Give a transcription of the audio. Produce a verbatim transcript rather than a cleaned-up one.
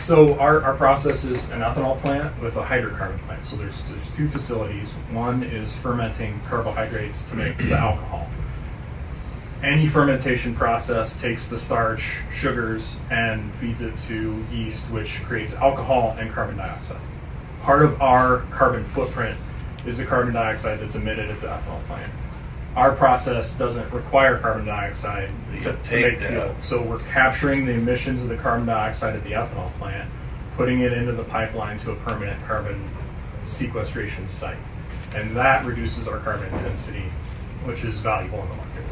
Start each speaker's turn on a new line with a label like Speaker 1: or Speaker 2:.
Speaker 1: So our, our process is an ethanol plant with a hydrocarbon plant. So there's there's two facilities. One is fermenting carbohydrates to make the alcohol. Any fermentation process takes the starch, sugars, and feeds it to yeast, which creates alcohol and carbon dioxide. Part of our carbon footprint is the carbon dioxide that's emitted at the ethanol plant. Our process doesn't require carbon dioxide to, to make fuel. So we're capturing the emissions of the carbon dioxide at the ethanol plant, putting it into the pipeline to a permanent carbon sequestration site. And that reduces our carbon intensity, which is valuable in the market.